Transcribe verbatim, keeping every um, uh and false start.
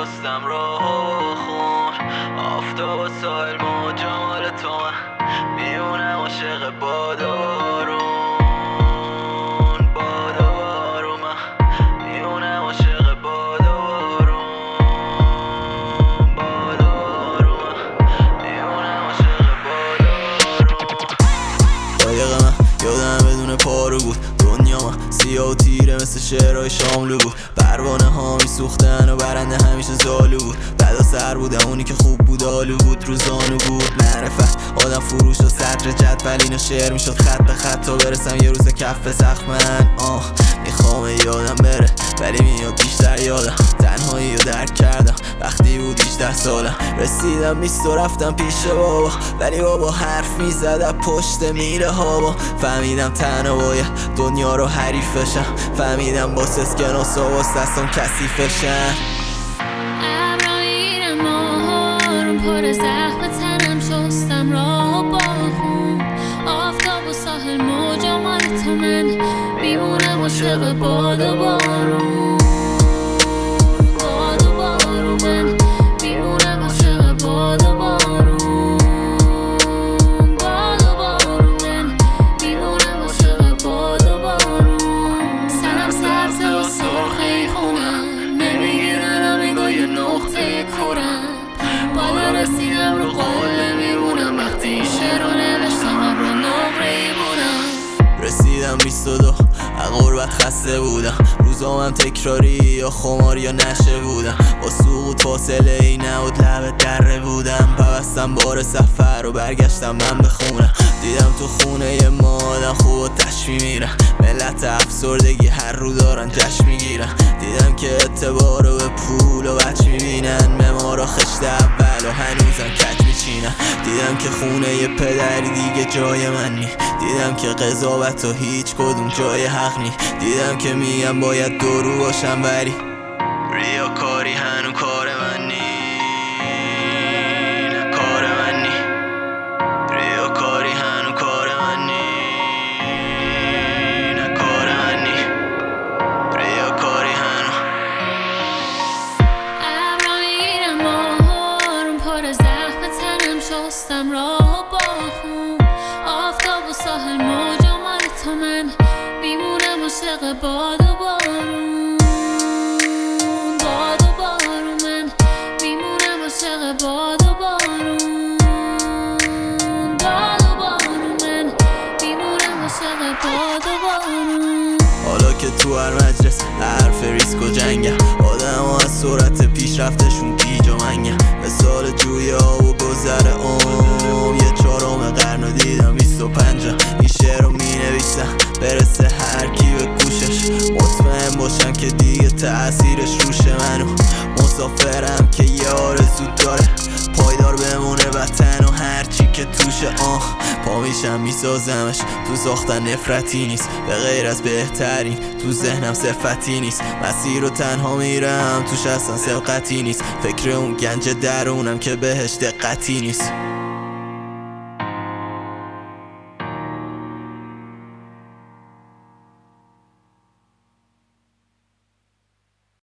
شستم راه خون آفتاب و سایل موجا مال تو من میمونم عاشق بادارون بادارون من میمونم عاشق بادارون بادارون من میمونم عاشق بادارون قایق من یادم بدون پارو بود دنیا من سیاه و تیره مثل شعرهای شاملو بود پروانه ها می سوختن و برنده همیشه زالو بود بعدا سر بودم اونی که خوب بود آلو بود روزانو بود معرفت آدم فروش و صدر جدول اینا شعر میشد خط به خط تا برسم یه روز کف سخت من آه میخوام یادم بره ولی میاد بیشتر یادم تنهایی رو درک کردم وقتی بود هجده سالم رسیدم بیست و رفتم پیش بابا ولی بابا حرف میزد پشت میره ها با فهمیدم تنها باید دنیا رو حریف بشم فهمیدم با سسکناس و باست دستم کثیفشن ابرا میرم آهارم پر زخم تنم شستم راه و باخون آفتاب و ساحل موجا مال تو من میمونم عاشق باد و بارون باد و بارون من میمونم عاشق باد و بارون باد و بارون من میمونم عاشق باد و بارون سرم سبز و سرخی خونم نمیگیرن نگاه یه نقطه کورم بالا رسیدم رو قله میمونم وقتی شعر رو نوشتم ابر نقره بودم رسیدم بیست و دو غربت خسته بودم روزامم تکراری یا خمار یا نشه بودم با سقوط فاصله ای نبود لب دره بودم پوستم بار سفر و برگشتم من به خونم دیدم تو خونه ما آدم خوب و تش میمیرن ملت افسردگی هر رو دارن جشن میگیرن دیدم که اعتبار رو به پول و بچ میبینن ممارا خشت اول و هنوزم کج میچینن دیدم که خونه ی پدری دیگه جای من نی دیدم که قضاوت و هیچ کدوم جای حق نی دیدم که میگم باید درو باشم ولی ریاکاری هنو کار من نی نه کار من نی ریاکاری هنو کار من نی نه کار من نی ریاکاری هنو ابرا میگیرم آهارم پر زخم تنم شستم راه و باخون آفتاب و ساحل موجا مال تو من میمونم عاشق باد و بارون باد و بارون من میمونم عاشق باد و بارون باد و بارون من میمونم عاشق باد و بارون حالا که تو هر مجلس حرف ریسک و جنگم آدم ها از سرعت پیشرفتشون گیج و منگم مثال جوی آب و گذر اوم یه چهارم قرن رو دیدم بیست و پنجم این شعر رو می نویسم برسه هر کی به گوشش مطمئن باشم که دیگه تأثیرش روش منو مسافرم که یه آرزو داره پایدار بمونه وطن و هرچی که توشه آه پا میشم میسازمش تو ساختن نفرتی نیست به غیر از بهترین تو ذهنم صفتی نیست مسیر رو تنها میرم توش اصلا سبقتی نیست فکر اون گنج درونم که بهش دقتی نیست